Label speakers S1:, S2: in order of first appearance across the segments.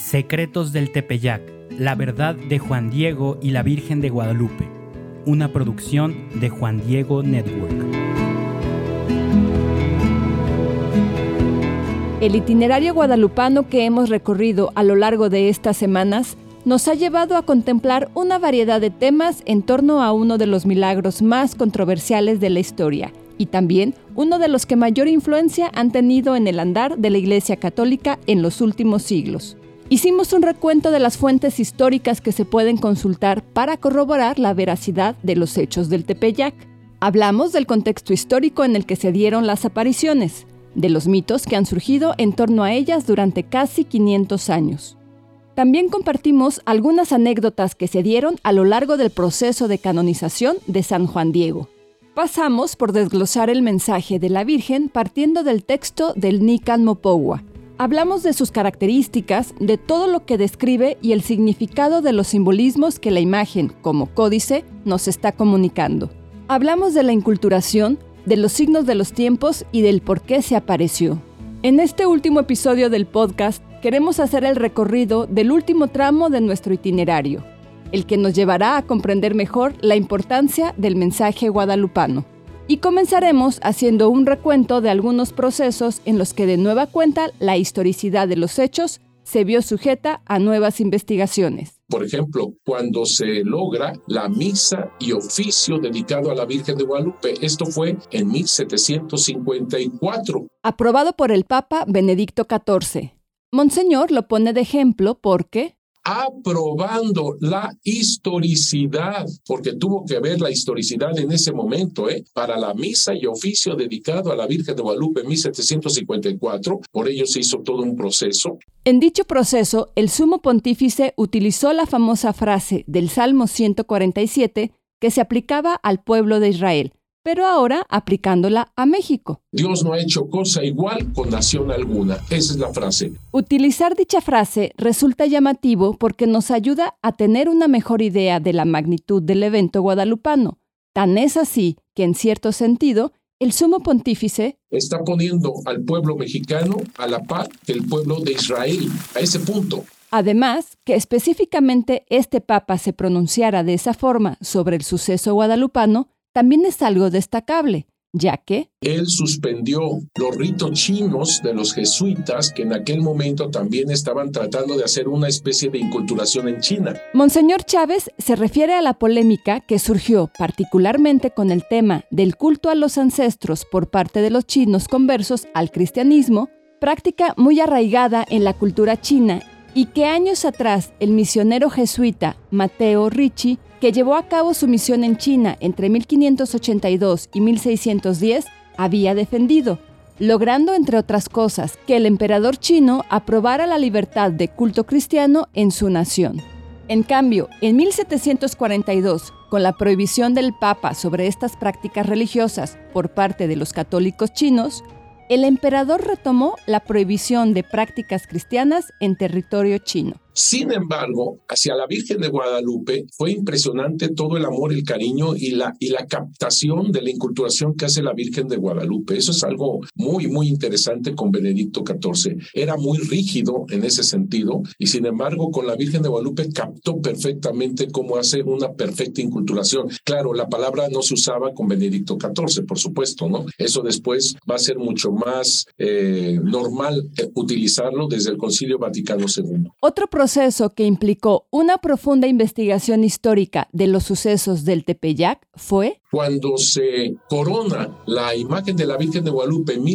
S1: Secretos del Tepeyac, la verdad de Juan Diego y la Virgen de Guadalupe. Una producción de Juan Diego Network.
S2: El itinerario guadalupano que hemos recorrido a lo largo de estas semanas nos ha llevado a contemplar una variedad de temas en torno a uno de los milagros más controversiales de la historia y también uno de los que mayor influencia han tenido en el andar de la Iglesia Católica en los últimos siglos. Hicimos un recuento de las fuentes históricas que se pueden consultar para corroborar la veracidad de los hechos del Tepeyac. Hablamos del contexto histórico en el que se dieron las apariciones, de los mitos que han surgido en torno a ellas durante casi 500 años. También compartimos algunas anécdotas que se dieron a lo largo del proceso de canonización de San Juan Diego. Pasamos por desglosar el mensaje de la Virgen partiendo del texto del Nican Mopogua. Hablamos de sus características, de todo lo que describe y el significado de los simbolismos que la imagen, como códice, nos está comunicando. Hablamos de la inculturación, de los signos de los tiempos y del por qué se apareció. En este último episodio del podcast, queremos hacer el recorrido del último tramo de nuestro itinerario, el que nos llevará a comprender mejor la importancia del mensaje guadalupano. Y comenzaremos haciendo un recuento de algunos procesos en los que de nueva cuenta la historicidad de los hechos se vio sujeta a nuevas investigaciones.
S3: Por ejemplo, cuando se logra la misa y oficio dedicado a la Virgen de Guadalupe, esto fue en 1754.
S2: Aprobado por el Papa Benedicto XIV. Monseñor lo pone de ejemplo porque
S3: aprobando la historicidad, porque tuvo que ver la historicidad en ese momento, para la misa y oficio dedicado a la Virgen de Guadalupe en 1754, por ello se hizo todo un proceso.
S2: En dicho proceso, el sumo pontífice utilizó la famosa frase del Salmo 147 que se aplicaba al pueblo de Israel, pero ahora aplicándola a México.
S3: Dios no ha hecho cosa igual con nación alguna. Esa es la frase.
S2: Utilizar dicha frase resulta llamativo porque nos ayuda a tener una mejor idea de la magnitud del evento guadalupano. Tan es así que, en cierto sentido, el sumo pontífice
S3: está poniendo al pueblo mexicano a la par que el pueblo de Israel, a ese punto.
S2: Además, que específicamente este papa se pronunciara de esa forma sobre el suceso guadalupano también es algo destacable, ya que
S3: él suspendió los ritos chinos de los jesuitas que en aquel momento también estaban tratando de hacer una especie de inculturación en China.
S2: Monseñor Chávez se refiere a la polémica que surgió particularmente con el tema del culto a los ancestros por parte de los chinos conversos al cristianismo, práctica muy arraigada en la cultura china y que años atrás el misionero jesuita Mateo Ricci, que llevó a cabo su misión en China entre 1582 y 1610, había defendido, logrando, entre otras cosas, que el emperador chino aprobara la libertad de culto cristiano en su nación. En cambio, en 1742, con la prohibición del Papa sobre estas prácticas religiosas por parte de los católicos chinos, el emperador retomó la prohibición de prácticas cristianas en territorio chino.
S3: Sin embargo, hacia la Virgen de Guadalupe fue impresionante todo el amor, el cariño y la captación de la inculturación que hace la Virgen de Guadalupe. Eso es algo muy, muy interesante con Benedicto XIV. Era muy rígido en ese sentido y sin embargo con la Virgen de Guadalupe captó perfectamente cómo hace una perfecta inculturación. Claro, la palabra no se usaba con Benedicto XIV, por supuesto, ¿no? Eso después va a ser mucho más normal utilizarlo desde el Concilio Vaticano II.
S2: Otro proceso que implicó una profunda investigación histórica de los sucesos del Tepeyac fue
S3: cuando se corona la imagen de la Virgen de Guadalupe en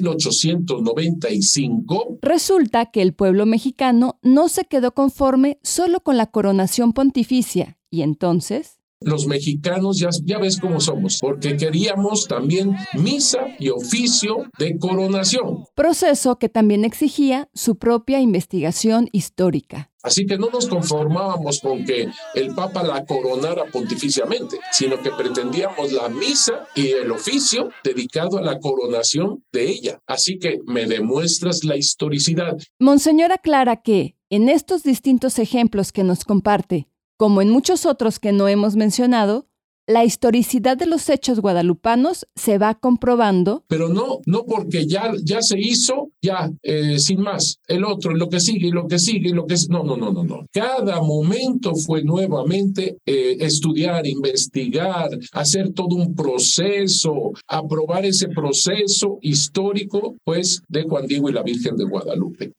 S3: 1895.
S2: Resulta que el pueblo mexicano no se quedó conforme solo con la coronación pontificia y entonces
S3: los mexicanos ya ves cómo somos, porque queríamos también misa y oficio de coronación.
S2: Proceso que también exigía su propia investigación histórica.
S3: Así que no nos conformábamos con que el Papa la coronara pontificiamente, sino que pretendíamos la misa y el oficio dedicado a la coronación de ella. Así que me demuestras la historicidad.
S2: Monseñor aclara que, en estos distintos ejemplos que nos comparte, como en muchos otros que no hemos mencionado, la historicidad de los hechos guadalupanos se va comprobando.
S3: Pero no porque ya se hizo, sin más, el otro, lo que sigue, lo que sigue, lo que es. No. Cada momento fue nuevamente estudiar, investigar, hacer todo un proceso, aprobar ese proceso histórico, pues, de Juan Diego y la Virgen de Guadalupe.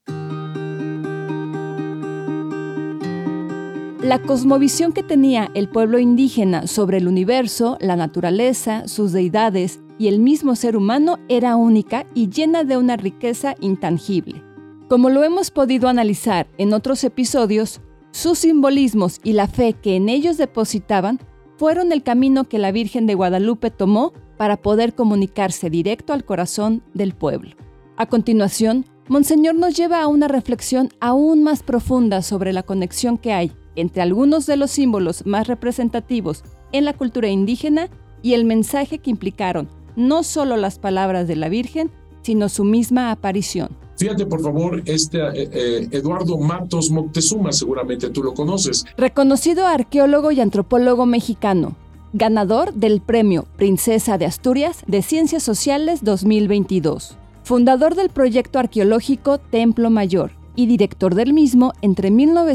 S2: La cosmovisión que tenía el pueblo indígena sobre el universo, la naturaleza, sus deidades y el mismo ser humano era única y llena de una riqueza intangible. Como lo hemos podido analizar en otros episodios, sus simbolismos y la fe que en ellos depositaban fueron el camino que la Virgen de Guadalupe tomó para poder comunicarse directo al corazón del pueblo. A continuación, Monseñor nos lleva a una reflexión aún más profunda sobre la conexión que hay entre algunos de los símbolos más representativos en la cultura indígena y el mensaje que implicaron no solo las palabras de la Virgen, sino su misma aparición.
S3: Fíjate, por favor, Eduardo Matos Moctezuma, seguramente tú lo conoces.
S2: Reconocido arqueólogo y antropólogo mexicano, ganador del Premio Princesa de Asturias de Ciencias Sociales 2022, fundador del proyecto arqueológico Templo Mayor y director del mismo entre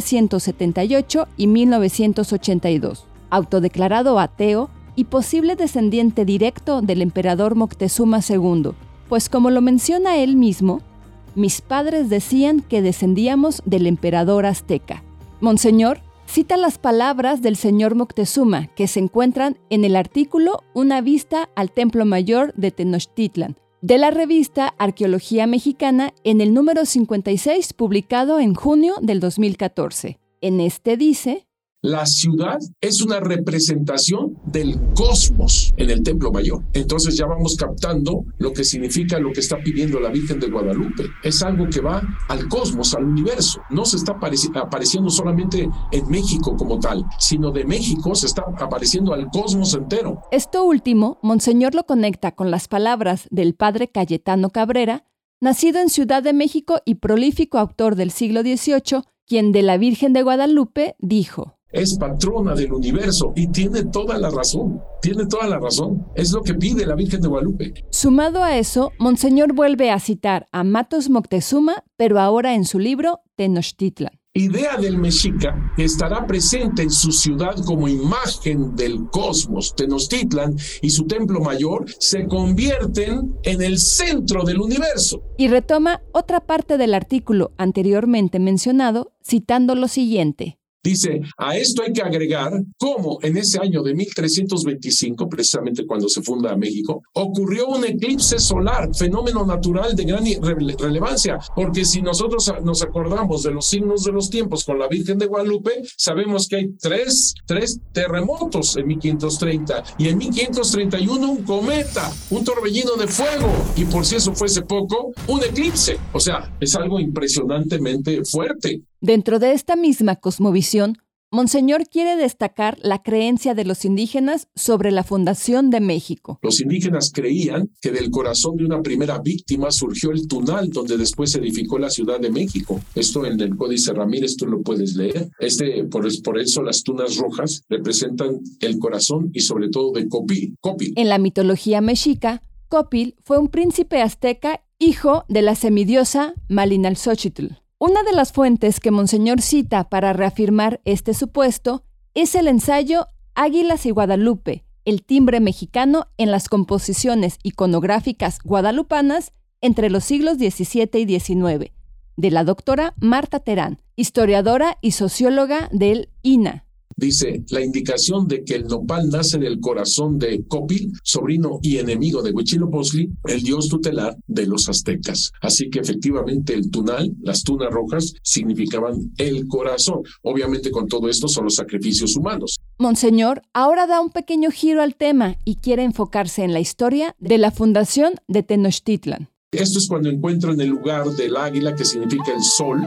S2: 1978 y 1982, autodeclarado ateo y posible descendiente directo del emperador Moctezuma II, pues como lo menciona él mismo, mis padres decían que descendíamos del emperador azteca. Monseñor cita las palabras del señor Moctezuma que se encuentran en el artículo Una vista al Templo Mayor de Tenochtitlan, de la revista Arqueología Mexicana en el número 56, publicado en junio del 2014. En este dice:
S3: la ciudad es una representación del cosmos en el Templo Mayor. Entonces ya vamos captando lo que significa lo que está pidiendo la Virgen de Guadalupe. Es algo que va al cosmos, al universo. No se está apareciendo solamente en México como tal, sino de México se está apareciendo al cosmos entero.
S2: Esto último, Monseñor lo conecta con las palabras del padre Cayetano Cabrera, nacido en Ciudad de México y prolífico autor del siglo XVIII, quien de la Virgen de Guadalupe dijo:
S3: es patrona del universo y tiene toda la razón, es lo que pide la Virgen de Guadalupe.
S2: Sumado a eso, Monseñor vuelve a citar a Matos Moctezuma, pero ahora en su libro Tenochtitlan.
S3: Idea del mexica que estará presente en su ciudad como imagen del cosmos. Tenochtitlan y su templo mayor se convierten en el centro del universo.
S2: Y retoma otra parte del artículo anteriormente mencionado, citando lo siguiente.
S3: Dice, a esto hay que agregar cómo en ese año de 1325, precisamente cuando se funda México, ocurrió un eclipse solar, fenómeno natural de gran relevancia, porque si nosotros nos acordamos de los signos de los tiempos con la Virgen de Guadalupe, sabemos que hay tres terremotos en 1530 y en 1531 un cometa, un torbellino de fuego y por si eso fuese poco, un eclipse. O sea, es algo impresionantemente fuerte.
S2: Dentro de esta misma cosmovisión, Monseñor quiere destacar la creencia de los indígenas sobre la fundación de México.
S3: Los indígenas creían que del corazón de una primera víctima surgió el Tunal, donde después se edificó la Ciudad de México. Esto en el Códice Ramírez tú lo puedes leer. Por eso las tunas rojas representan el corazón y sobre todo de Copil.
S2: En la mitología mexica, Copil fue un príncipe azteca, hijo de la semidiosa Malinalxóchitl. Una de las fuentes que Monseñor cita para reafirmar este supuesto es el ensayo Águilas y Guadalupe, el timbre mexicano en las composiciones iconográficas guadalupanas entre los siglos XVII y XIX, de la doctora Marta Terán, historiadora y socióloga del INA.
S3: Dice, la indicación de que el nopal nace del corazón de Copil, sobrino y enemigo de Huitzilopochtli, el dios tutelar de los aztecas. Así que efectivamente el tunal, las tunas rojas, significaban el corazón. Obviamente con todo esto son los sacrificios humanos.
S2: Monseñor ahora da un pequeño giro al tema y quiere enfocarse en la historia de la fundación de Tenochtitlan.
S3: Esto es cuando encuentran el lugar del águila, que significa el sol,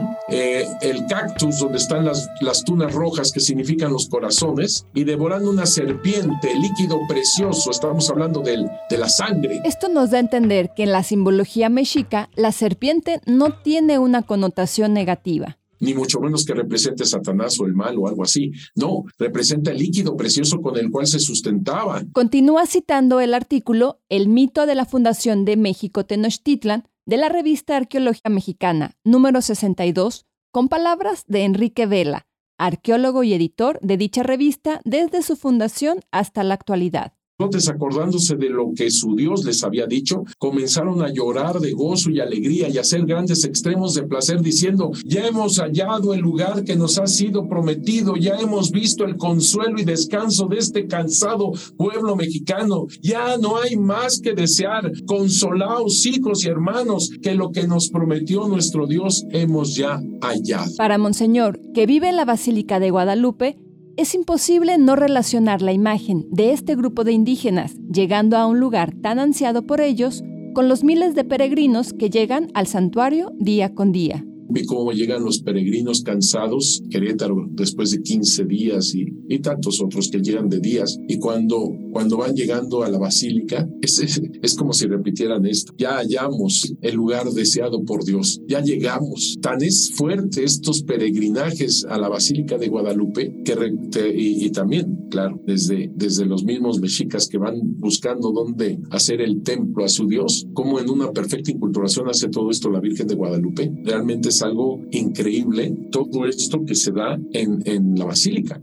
S3: el cactus, donde están las tunas rojas, que significan los corazones, y devorando una serpiente, líquido precioso, estamos hablando de la sangre.
S2: Esto nos da a entender que en la simbología mexica, la serpiente no tiene una connotación negativa.
S3: ni mucho menos que represente a Satanás o el mal o algo así. No, representa el líquido precioso con el cual se sustentaba.
S2: Continúa citando el artículo El mito de la fundación de México Tenochtitlan de la revista Arqueología Mexicana, número 62, con palabras de Enrique Vela, arqueólogo y editor de dicha revista desde su fundación hasta la actualidad.
S3: Entonces, acordándose de lo que su Dios les había dicho, comenzaron a llorar de gozo y alegría y a hacer grandes extremos de placer, diciendo: ya hemos hallado el lugar que nos ha sido prometido, ya hemos visto el consuelo y descanso de este cansado pueblo mexicano, ya no hay más que desear. Consolaos, hijos y hermanos, que lo que nos prometió nuestro Dios hemos ya hallado.
S2: Para Monseñor, que vive en la Basílica de Guadalupe, es imposible no relacionar la imagen de este grupo de indígenas llegando a un lugar tan ansiado por ellos con los miles de peregrinos que llegan al santuario día con día.
S3: Vi cómo llegan los peregrinos cansados, Querétaro, después de 15 días y tantos otros que llegan de días. Y cuando van llegando a la basílica, es como si repitieran esto: ya hallamos el lugar deseado por Dios, ya llegamos. Tan es fuerte estos peregrinajes a la Basílica de Guadalupe, y también, claro, desde los mismos mexicas que van buscando dónde hacer el templo a su Dios, como en una perfecta inculturación hace todo esto la Virgen de Guadalupe. Realmente es algo increíble todo esto que se da en la basílica.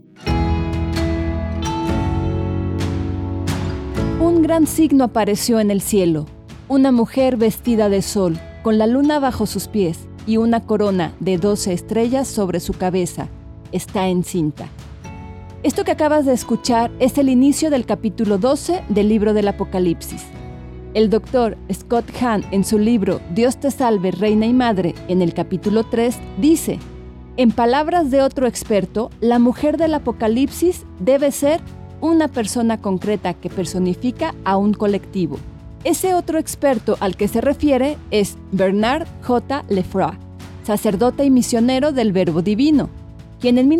S2: Un gran signo apareció en el cielo: una mujer vestida de sol, con la luna bajo sus pies y una corona de 12 estrellas sobre su cabeza. Está encinta. Esto que acabas de escuchar es el inicio del capítulo 12 del libro del Apocalipsis. El doctor Scott Hahn, en su libro Dios te salve, Reina y Madre, en el capítulo 3, dice: en palabras de otro experto, la mujer del Apocalipsis debe ser una persona concreta que personifica a un colectivo. Ese otro experto al que se refiere es Bernard J. Lefroy, sacerdote y misionero del Verbo Divino, quien en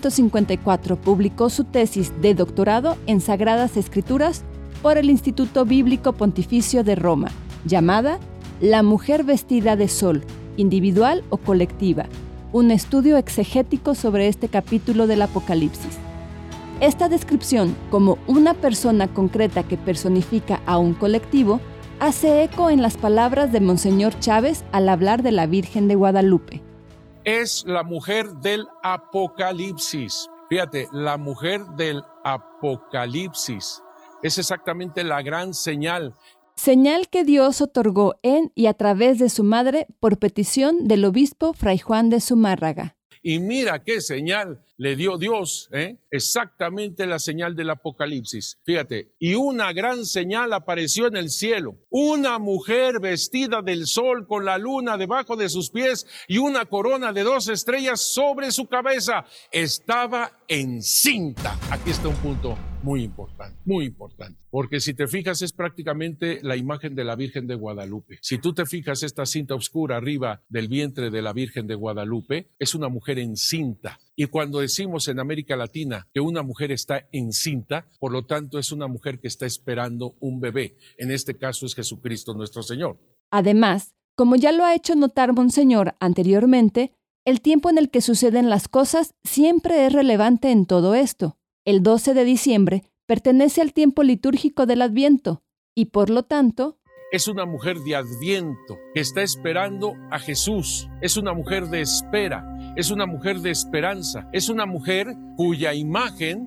S2: 1954 publicó su tesis de doctorado en Sagradas Escrituras por el Instituto Bíblico Pontificio de Roma, llamada La mujer vestida de sol, individual o colectiva, un estudio exegético sobre este capítulo del Apocalipsis. Esta descripción, como una persona concreta que personifica a un colectivo, hace eco en las palabras de Monseñor Chávez al hablar de la Virgen de Guadalupe.
S4: Es la mujer del Apocalipsis. Fíjate, la mujer del Apocalipsis. Es exactamente la gran señal.
S2: Señal que Dios otorgó en y a través de su madre por petición del obispo Fray Juan de Zumárraga.
S4: Y mira qué señal le dio Dios, exactamente la señal del Apocalipsis. Fíjate, y una gran señal apareció en el cielo. Una mujer vestida del sol con la luna debajo de sus pies y una corona de 12 estrellas sobre su cabeza. Estaba encinta. Aquí está un punto muy importante. Porque si te fijas es prácticamente la imagen de la Virgen de Guadalupe. Si tú te fijas esta cinta oscura arriba del vientre de la Virgen de Guadalupe, es una mujer encinta. Y cuando decimos en América Latina que una mujer está encinta, por lo tanto es una mujer que está esperando un bebé. En este caso es Jesucristo nuestro Señor.
S2: Además, como ya lo ha hecho notar Monseñor anteriormente, el tiempo en el que suceden las cosas siempre es relevante en todo esto. El 12 de diciembre pertenece al tiempo litúrgico del Adviento y, por lo tanto,
S4: es una mujer de Adviento que está esperando a Jesús. Es una mujer de espera, es una mujer de esperanza, es una mujer cuya imagen,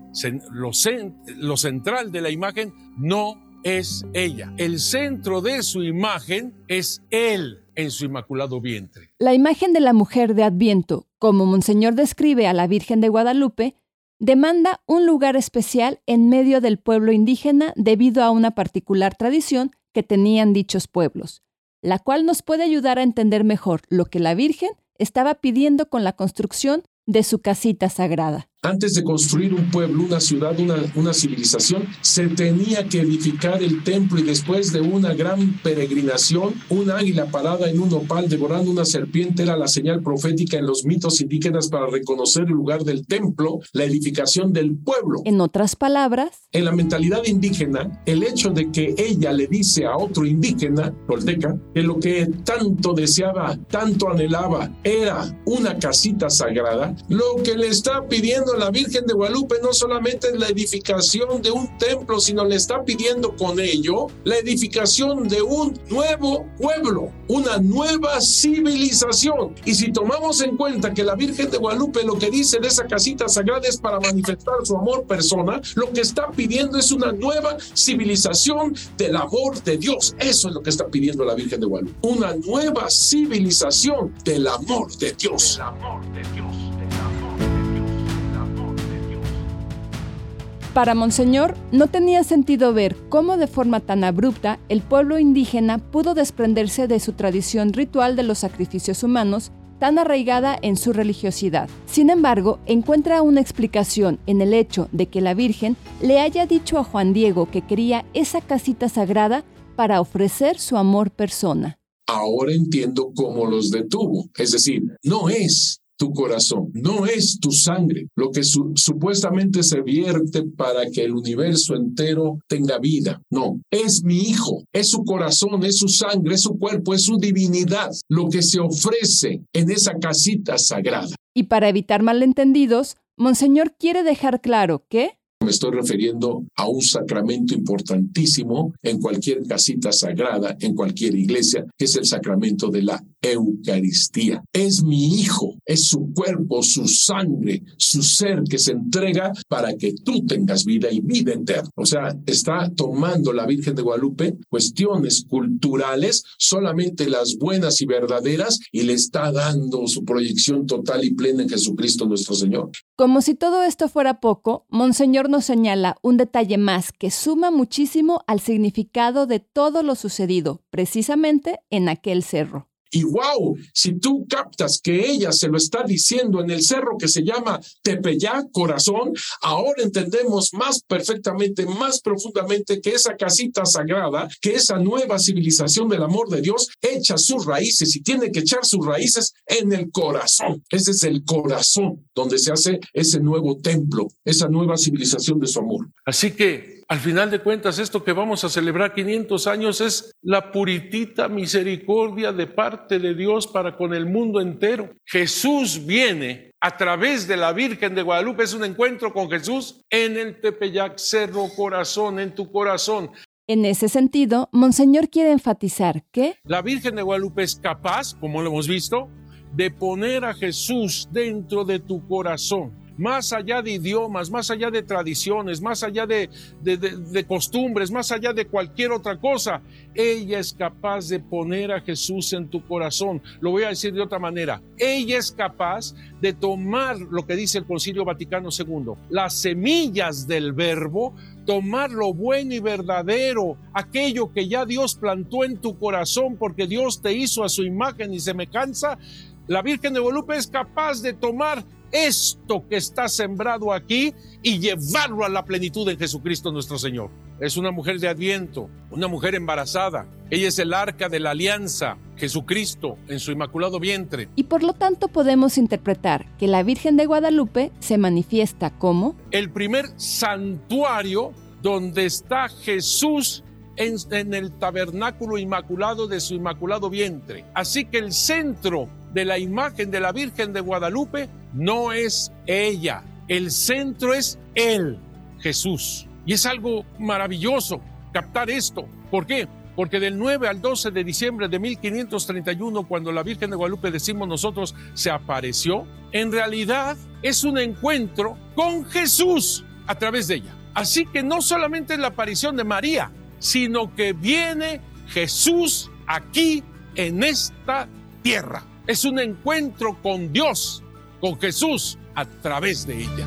S4: lo central de la imagen, no es ella. El centro de su imagen es Él en su inmaculado vientre.
S2: La imagen de la mujer de Adviento, como Monseñor describe a la Virgen de Guadalupe, demanda un lugar especial en medio del pueblo indígena debido a una particular tradición que tenían dichos pueblos, la cual nos puede ayudar a entender mejor lo que la Virgen estaba pidiendo con la construcción de su casita sagrada.
S3: Antes de construir un pueblo, una ciudad, una civilización, se tenía que edificar el templo, y después de una gran peregrinación, un águila parada en un nopal devorando una serpiente era la señal profética en los mitos indígenas para reconocer el lugar del templo, la edificación del pueblo.
S2: En otras palabras,
S3: en la mentalidad indígena, el hecho de que ella le dice a otro indígena, tolteca, que lo que tanto deseaba, tanto anhelaba, era una casita sagrada, lo que le está pidiendo la Virgen de Guadalupe no solamente es la edificación de un templo, sino le está pidiendo con ello la edificación de un nuevo pueblo, una nueva civilización. Y si tomamos en cuenta que la Virgen de Guadalupe lo que dice de esa casita sagrada es para manifestar su amor persona, lo que está pidiendo es una nueva civilización del amor de Dios. Eso es lo que está pidiendo la Virgen de Guadalupe. Una nueva civilización del amor de Dios. Del amor de Dios.
S2: Para Monseñor, no tenía sentido ver cómo de forma tan abrupta el pueblo indígena pudo desprenderse de su tradición ritual de los sacrificios humanos, tan arraigada en su religiosidad. Sin embargo, encuentra una explicación en el hecho de que la Virgen le haya dicho a Juan Diego que quería esa casita sagrada para ofrecer su amor persona.
S3: Ahora entiendo cómo los detuvo. Es decir, no es tu corazón, no es tu sangre lo que supuestamente se vierte para que el universo entero tenga vida. No, es mi hijo, es su corazón, es su sangre, es su cuerpo, es su divinidad lo que se ofrece en esa casita sagrada.
S2: Y para evitar malentendidos, Monseñor quiere dejar claro que
S3: me estoy refiriendo a un sacramento importantísimo en cualquier casita sagrada, en cualquier iglesia, que es el sacramento de la Eucaristía. Es mi hijo, es su cuerpo, su sangre, su ser que se entrega para que tú tengas vida y vida eterna. O sea, está tomando la Virgen de Guadalupe cuestiones culturales, solamente las buenas y verdaderas, y le está dando su proyección total y plena en Jesucristo nuestro Señor.
S2: Como si todo esto fuera poco, Monseñor nos señala un detalle más que suma muchísimo al significado de todo lo sucedido, precisamente en aquel cerro.
S3: Y wow, si tú captas que ella se lo está diciendo en el cerro que se llama Tepeyac, corazón, ahora entendemos más perfectamente, más profundamente que esa casita sagrada, que esa nueva civilización del amor de Dios echa sus raíces y tiene que echar sus raíces en el corazón. Ese es el corazón donde se hace ese nuevo templo, esa nueva civilización de su amor.
S4: Así que, al final de cuentas, esto que vamos a celebrar 500 años es la puritita misericordia de parte de Dios para con el mundo entero. Jesús viene a través de la Virgen de Guadalupe, es un encuentro con Jesús en el Tepeyac, Cerro Corazón, en tu corazón.
S2: En ese sentido, Monseñor quiere enfatizar que
S4: la Virgen de Guadalupe es capaz, como lo hemos visto, de poner a Jesús dentro de tu corazón. Más allá de idiomas, más allá de tradiciones, más allá de costumbres, más allá de cualquier otra cosa, ella es capaz de poner a Jesús en tu corazón. Lo voy a decir de otra manera. Ella es capaz de tomar lo que dice el Concilio Vaticano II, las semillas del Verbo, tomar lo bueno y verdadero, aquello que ya Dios plantó en tu corazón porque Dios te hizo a su imagen y semejanza. La Virgen de Guadalupe es capaz de tomar esto que está sembrado aquí y llevarlo a la plenitud en Jesucristo nuestro Señor. Es una mujer de Adviento, una mujer embarazada. Ella es el arca de la alianza, Jesucristo en su inmaculado vientre.
S2: Y por lo tanto podemos interpretar que la Virgen de Guadalupe se manifiesta como
S4: el primer santuario donde está Jesús en el tabernáculo inmaculado de su inmaculado vientre. Así que el centro de la imagen de la Virgen de Guadalupe no es ella, el centro es Él, Jesús. Y es algo maravilloso captar esto. ¿Por qué? Porque del 9 al 12 de diciembre de 1531, cuando la Virgen de Guadalupe, decimos nosotros, se apareció, en realidad es un encuentro con Jesús a través de ella. Así que no solamente es la aparición de María, sino que viene Jesús aquí en esta tierra. Es un encuentro con Dios, con Jesús, a través de ella.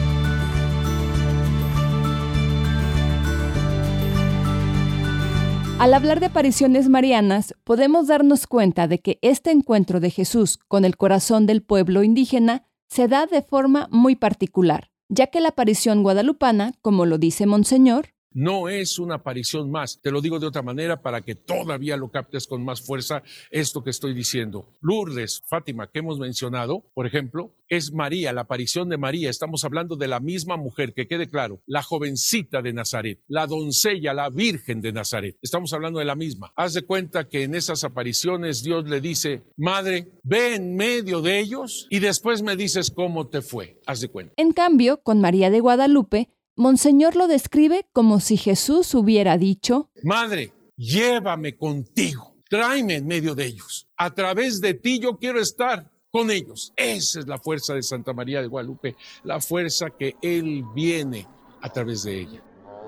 S2: Al hablar de apariciones marianas, podemos darnos cuenta de que este encuentro de Jesús con el corazón del pueblo indígena se da de forma muy particular, ya que la aparición guadalupana, como lo dice Monseñor,
S4: no es una aparición más. Te lo digo de otra manera para que todavía lo captes con más fuerza esto que estoy diciendo. Lourdes, Fátima, que hemos mencionado, por ejemplo, es María, la aparición de María. Estamos hablando de la misma mujer, que quede claro, la jovencita de Nazaret, la doncella, la Virgen de Nazaret. Estamos hablando de la misma. Haz de cuenta que en esas apariciones Dios le dice, Madre, ve en medio de ellos y después me dices cómo te fue. Haz de cuenta.
S2: En cambio, con María de Guadalupe, Monseñor lo describe como si Jesús hubiera dicho:
S4: Madre, llévame contigo, tráeme en medio de ellos. A través de ti yo quiero estar con ellos. Esa es la fuerza de Santa María de Guadalupe, la fuerza que Él viene a través de ella.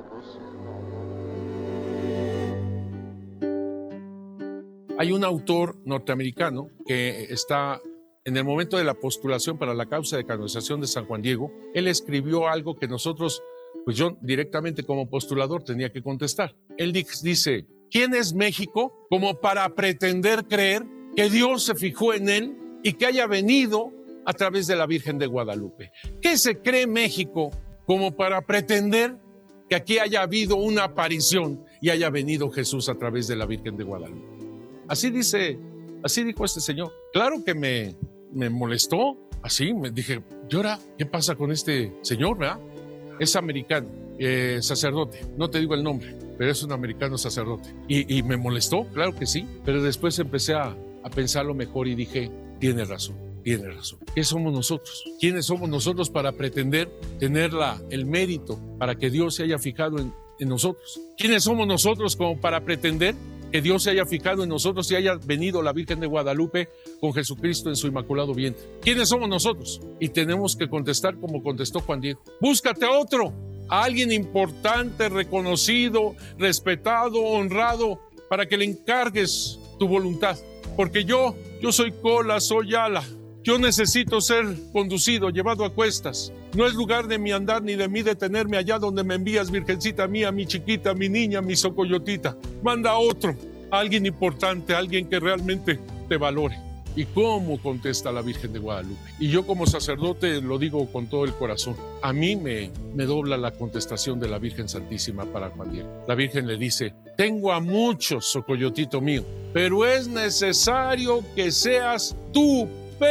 S4: Hay un autor norteamericano que está en el momento de la postulación para la causa de canonización de San Juan Diego. Él escribió algo que nosotros, pues yo directamente como postulador tenía que contestar. Él dice, ¿quién es México como para pretender creer que Dios se fijó en él y que haya venido a través de la Virgen de Guadalupe? ¿Qué se cree México como para pretender que aquí haya habido una aparición y haya venido Jesús a través de la Virgen de Guadalupe? Así dijo este señor. Claro que me molestó, así me dije, ¿y ahora qué pasa con este señor, verdad? Es americano, sacerdote, no te digo el nombre, pero es un americano sacerdote. Y me molestó, claro que sí, pero después empecé a pensarlo mejor y dije, tiene razón. ¿Qué somos nosotros? ¿Quiénes somos nosotros para pretender tener el mérito para que Dios se haya fijado en nosotros? ¿Quiénes somos nosotros como para pretender que Dios se haya fijado en nosotros y haya venido la Virgen de Guadalupe con Jesucristo en su inmaculado vientre? ¿Quiénes somos nosotros? Y tenemos que contestar como contestó Juan Diego. Búscate a otro, a alguien importante, reconocido, respetado, honrado, para que le encargues tu voluntad. Porque yo soy cola, soy ala. Yo necesito ser conducido, llevado a cuestas. No es lugar de mi andar ni de mí detenerme allá donde me envías, Virgencita mía, mi chiquita, mi niña, mi socoyotita. Manda a otro, a alguien importante, a alguien que realmente te valore. ¿Y cómo contesta la Virgen de Guadalupe? Y yo como sacerdote lo digo con todo el corazón. A mí me dobla la contestación de la Virgen Santísima para Juan Diego. La Virgen le dice, tengo a muchos, socoyotito mío, pero es necesario que seas tú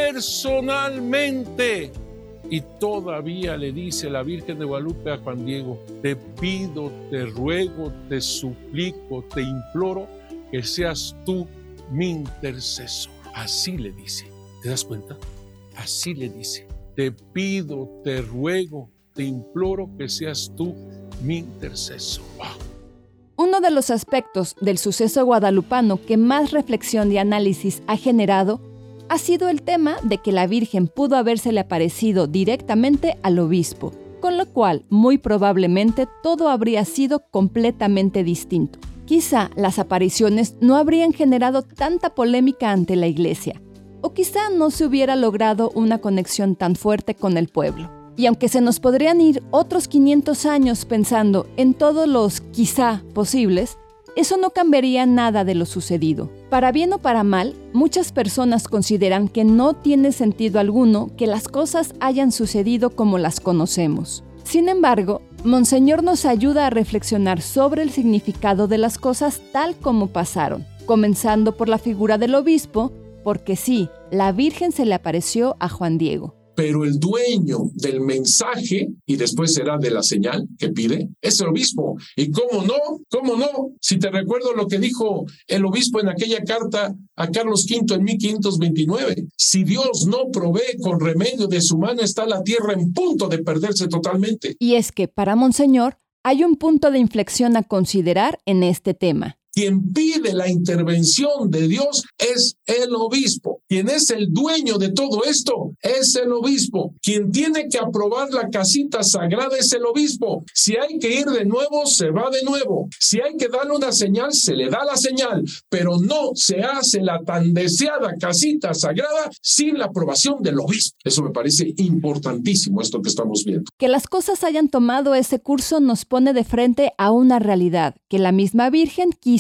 S4: personalmente. Y todavía le dice la Virgen de Guadalupe a Juan Diego, te pido, te ruego, te suplico, te imploro que seas tú mi intercesor. Así le dice, ¿te das cuenta? Así le dice, te pido, te ruego, te imploro que seas tú mi intercesor. ¡Wow!
S2: Uno de los aspectos del suceso guadalupano que más reflexión y análisis ha generado ha sido el tema de que la Virgen pudo habérsele aparecido directamente al obispo, con lo cual muy probablemente todo habría sido completamente distinto. Quizá las apariciones no habrían generado tanta polémica ante la Iglesia, o quizá no se hubiera logrado una conexión tan fuerte con el pueblo. Y aunque se nos podrían ir otros 500 años pensando en todos los quizá posibles, eso no cambiaría nada de lo sucedido. Para bien o para mal, muchas personas consideran que no tiene sentido alguno que las cosas hayan sucedido como las conocemos. Sin embargo, Monseñor nos ayuda a reflexionar sobre el significado de las cosas tal como pasaron, comenzando por la figura del obispo, porque sí, la Virgen se le apareció a Juan Diego.
S3: Pero el dueño del mensaje, y después será de la señal que pide, es el obispo. Y cómo no, si te recuerdo lo que dijo el obispo en aquella carta a Carlos V en 1529, si Dios no provee con remedio de su mano, está la tierra en punto de perderse totalmente.
S2: Y es que para Monseñor hay un punto de inflexión a considerar en este tema.
S3: Quien pide la intervención de Dios es el obispo. Quien es el dueño de todo esto es el obispo. Quien tiene que aprobar la casita sagrada es el obispo. Si hay que ir de nuevo, se va de nuevo. Si hay que darle una señal, se le da la señal. Pero no se hace la tan deseada casita sagrada sin la aprobación del obispo. Eso me parece importantísimo, esto que estamos viendo.
S2: Que las cosas hayan tomado ese curso nos pone de frente a una realidad que la misma Virgen quiso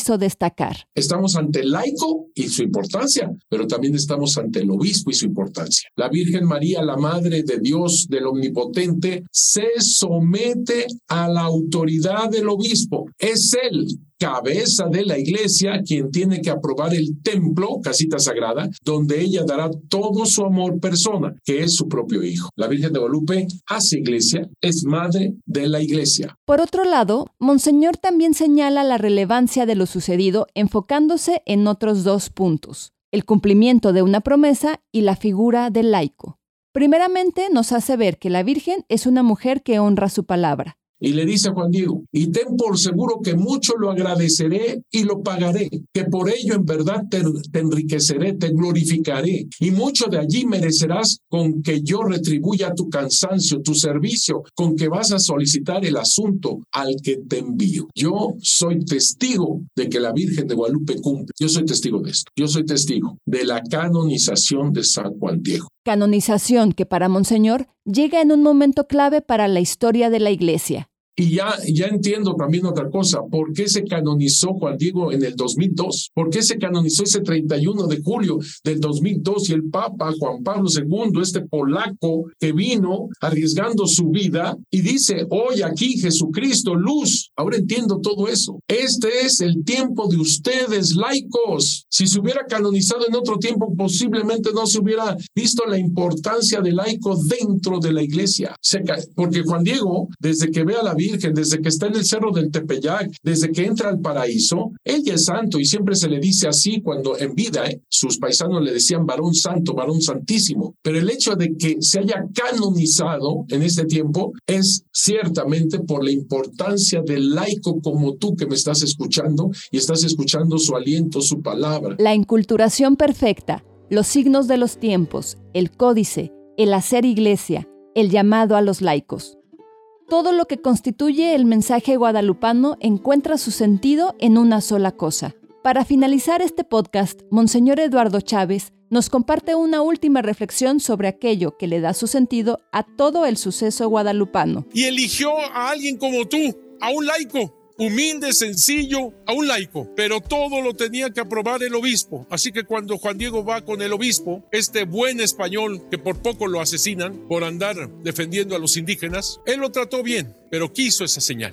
S2: quiso destacar.
S3: Estamos ante el laico y su importancia, pero también estamos ante el obispo y su importancia. La Virgen María, la Madre de Dios, del Omnipotente, se somete a la autoridad del obispo. Es él, cabeza de la iglesia, quien tiene que aprobar el templo, casita sagrada, donde ella dará todo su amor persona, que es su propio hijo. La Virgen de Guadalupe hace iglesia, es madre de la iglesia.
S2: Por otro lado, Monseñor también señala la relevancia de lo sucedido enfocándose en otros 2 puntos: el cumplimiento de una promesa y la figura del laico. Primeramente, nos hace ver que la Virgen es una mujer que honra su palabra.
S3: Y le dice a Juan Diego: y ten por seguro que mucho lo agradeceré y lo pagaré, que por ello en verdad te enriqueceré, te glorificaré, y mucho de allí merecerás con que yo retribuya tu cansancio, tu servicio, con que vas a solicitar el asunto al que te envío. Yo soy testigo de que la Virgen de Guadalupe cumple. Yo soy testigo de esto. Yo soy testigo de la canonización de San Juan Diego.
S2: Canonización que para Monseñor llega en un momento clave para la historia de la Iglesia.
S3: Y ya entiendo también otra cosa. ¿Por qué se canonizó Juan Diego en el 2002? ¿Por qué se canonizó ese 31 de julio del 2002 y el Papa Juan Pablo II, este polaco que vino arriesgando su vida y dice: hoy aquí Jesucristo, luz? Ahora entiendo todo eso. Este es el tiempo de ustedes, laicos. Si se hubiera canonizado en otro tiempo, posiblemente no se hubiera visto la importancia del laico dentro de la iglesia. Porque Juan Diego, desde que ve a la Virgen, desde que está en el cerro del Tepeyac, desde que entra al paraíso, él ya es santo y siempre se le dice así cuando en vida, sus paisanos le decían varón santo, varón santísimo. Pero el hecho de que se haya canonizado en este tiempo es ciertamente por la importancia del laico como tú que me estás escuchando y estás escuchando su aliento, su palabra.
S2: La inculturación perfecta, los signos de los tiempos, el códice, el hacer iglesia, el llamado a los laicos. Todo lo que constituye el mensaje guadalupano encuentra su sentido en una sola cosa. Para finalizar este podcast, Monseñor Eduardo Chávez nos comparte una última reflexión sobre aquello que le da su sentido a todo el suceso guadalupano.
S4: Y eligió a alguien como tú, a un laico. Humilde, sencillo, a un laico, pero todo lo tenía que aprobar el obispo. Así que cuando Juan Diego va con el obispo, este buen español que por poco lo asesinan por andar defendiendo a los indígenas, él lo trató bien, pero quiso esa señal.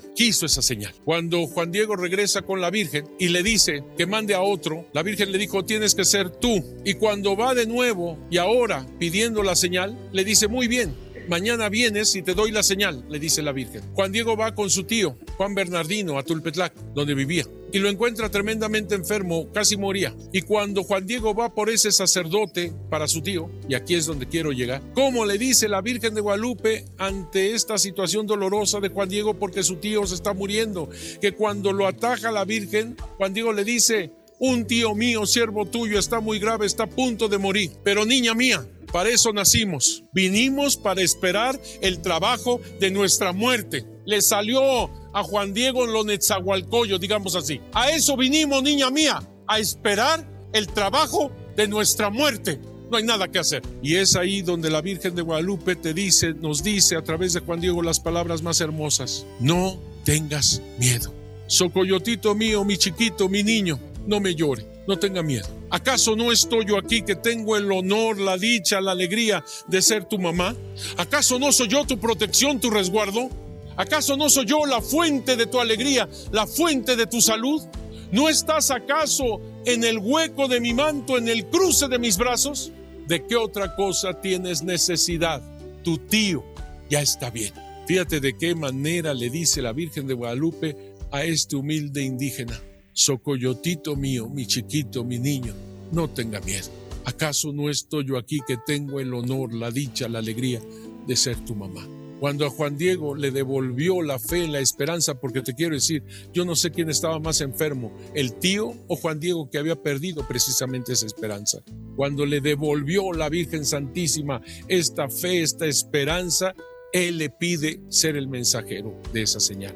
S4: Cuando Juan Diego regresa con la Virgen y le dice que mande a otro, la Virgen le dijo: tienes que ser tú. Y cuando va de nuevo y ahora pidiendo la señal, le dice: muy bien, mañana vienes y te doy la señal, le dice la Virgen. Juan Diego va con su tío, Juan Bernardino, a Tulpetlac, donde vivía, y lo encuentra tremendamente enfermo, casi moría. Y cuando Juan Diego va por ese sacerdote para su tío, y aquí es donde quiero llegar, ¿cómo le dice la Virgen de Guadalupe ante esta situación dolorosa de Juan Diego porque su tío se está muriendo? Que cuando lo ataja la Virgen, Juan Diego le dice: un tío mío, siervo tuyo, está muy grave, está a punto de morir, pero niña mía, para eso nacimos. Vinimos para esperar el trabajo de nuestra muerte. Le salió a Juan Diego en lo Netzahualcoyo, digamos así. A eso vinimos, niña mía, a esperar el trabajo de nuestra muerte. No hay nada que hacer. Y es ahí donde la Virgen de Guadalupe nos dice a través de Juan Diego las palabras más hermosas: no tengas miedo. Socoyotito mío, mi chiquito, mi niño, no me llore, no tenga miedo. ¿Acaso no estoy yo aquí que tengo el honor, la dicha, la alegría de ser tu mamá? ¿Acaso no soy yo tu protección, tu resguardo? ¿Acaso no soy yo la fuente de tu alegría, la fuente de tu salud? ¿No estás acaso en el hueco de mi manto, en el cruce de mis brazos? ¿De qué otra cosa tienes necesidad? Tu tío ya está bien. Fíjate de qué manera le dice la Virgen de Guadalupe a este humilde indígena: Socoyotito mío, mi chiquito, mi niño, no tenga miedo. ¿Acaso no estoy yo aquí que tengo el honor, la dicha, la alegría de ser tu mamá? Cuando a Juan Diego le devolvió la fe, la esperanza, porque te quiero decir, yo no sé quién estaba más enfermo, el tío o Juan Diego, que había perdido precisamente esa esperanza. Cuando le devolvió la Virgen Santísima esta fe, esta esperanza, él le pide ser el mensajero de esa señal.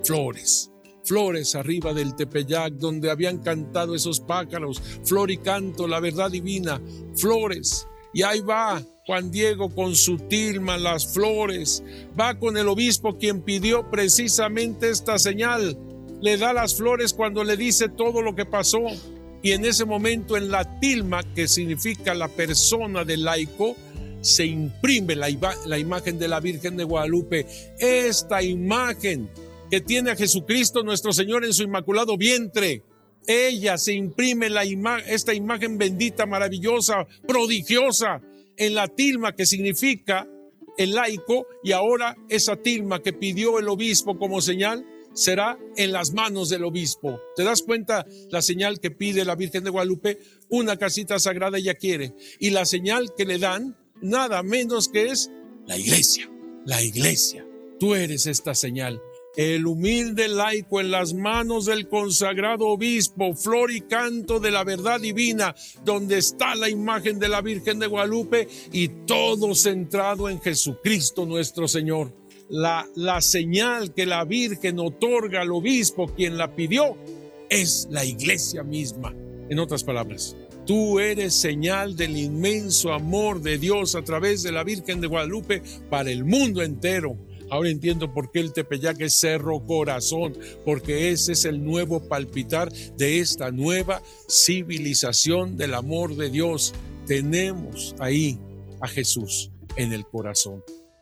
S4: Flores arriba del Tepeyac, donde habían cantado esos pájaros, flor y canto, la verdad divina, flores. Y ahí va Juan Diego con su tilma, las flores, va con el obispo quien pidió precisamente esta señal, le da las flores cuando le dice todo lo que pasó. Y en ese momento en la tilma, que significa la persona del laico, se imprime la imagen de la Virgen de Guadalupe. Esta imagen que tiene a Jesucristo nuestro Señor en su inmaculado vientre. Ella se imprime esta imagen bendita, maravillosa, prodigiosa en la tilma que significa el laico, y ahora esa tilma que pidió el obispo como señal será en las manos del obispo. ¿Te das cuenta la señal que pide la Virgen de Guadalupe? Una casita sagrada ella quiere, y la señal que le dan nada menos que es la iglesia. La iglesia. Tú eres esta señal. El humilde laico en las manos del consagrado obispo, flor y canto de la verdad divina, donde está la imagen de la Virgen de Guadalupe y todo centrado en Jesucristo nuestro Señor. La señal que la Virgen otorga al obispo, quien la pidió, es la iglesia misma. En otras palabras, tú eres señal del inmenso amor de Dios a través de la Virgen de Guadalupe para el mundo entero. Ahora entiendo por qué el Tepeyac es Cerro Corazón, porque ese es el nuevo palpitar de esta nueva civilización del amor de Dios. Tenemos ahí a Jesús en el corazón.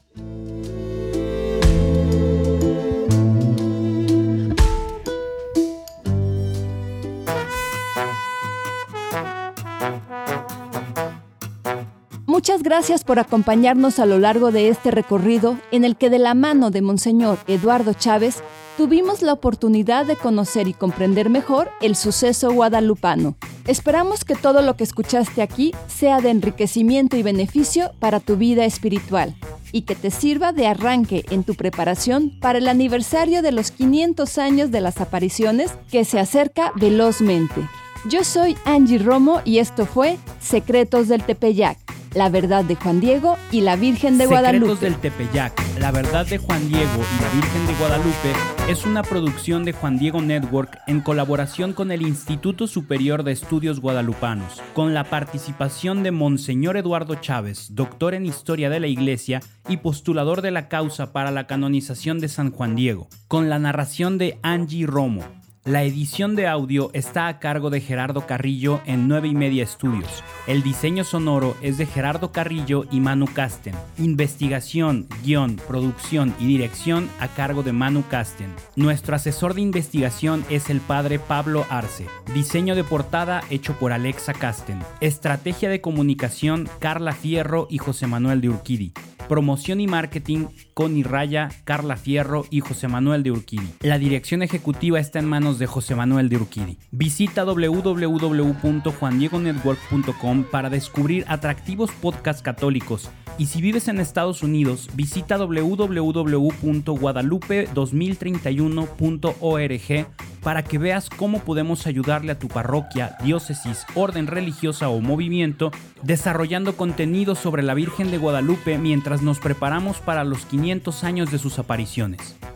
S2: Muchas gracias por acompañarnos a lo largo de este recorrido en el que, de la mano de Monseñor Eduardo Chávez, tuvimos la oportunidad de conocer y comprender mejor el suceso guadalupano. Esperamos que todo lo que escuchaste aquí sea de enriquecimiento y beneficio para tu vida espiritual y que te sirva de arranque en tu preparación para el aniversario de los 500 años de las apariciones, que se acerca velozmente. Yo soy Angie Romo y esto fue Secretos del Tepeyac, la verdad de Juan Diego y la Virgen de Guadalupe.
S1: Secretos del Tepeyac, la verdad de Juan Diego y la Virgen de Guadalupe es una producción de Juan Diego Network en colaboración con el Instituto Superior de Estudios Guadalupanos, con la participación de Monseñor Eduardo Chávez, doctor en Historia de la Iglesia y postulador de la causa para la canonización de San Juan Diego, con la narración de Angie Romo. La edición de audio está a cargo de Gerardo Carrillo en 9y media Estudios. El diseño sonoro es de Gerardo Carrillo y Manu Casten. Investigación, guión, producción y dirección a cargo de Manu Casten. Nuestro asesor de investigación es el padre Pablo Arce. Diseño de portada hecho por Alexa Casten. Estrategia de comunicación Carla Fierro y José Manuel de Urquidi. Promoción y marketing Connie Raya, Carla Fierro y José Manuel de Urquidi. La dirección ejecutiva está en manos de José Manuel de Urquidi. Visita www.juandiegonetwork.com para descubrir atractivos podcasts católicos. Y si vives en Estados Unidos, visita www.guadalupe2031.org para que veas cómo podemos ayudarle a tu parroquia, diócesis, orden religiosa o movimiento desarrollando contenido sobre la Virgen de Guadalupe mientras nos preparamos para los 500 años de sus apariciones.